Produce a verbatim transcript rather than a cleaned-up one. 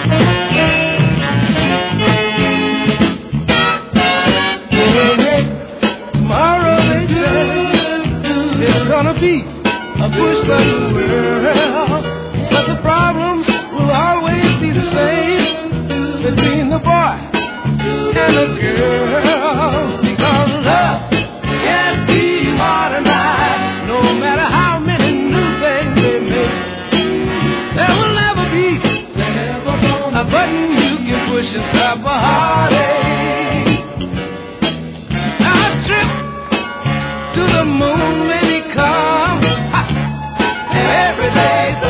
Gonna be a push button world, but the problems will always be the same between the boy and the girl, because love can't be modernized. No matter how many new things they make, there will never be a button you can push and stop a heartache. Now a trip to the moon may come, and every day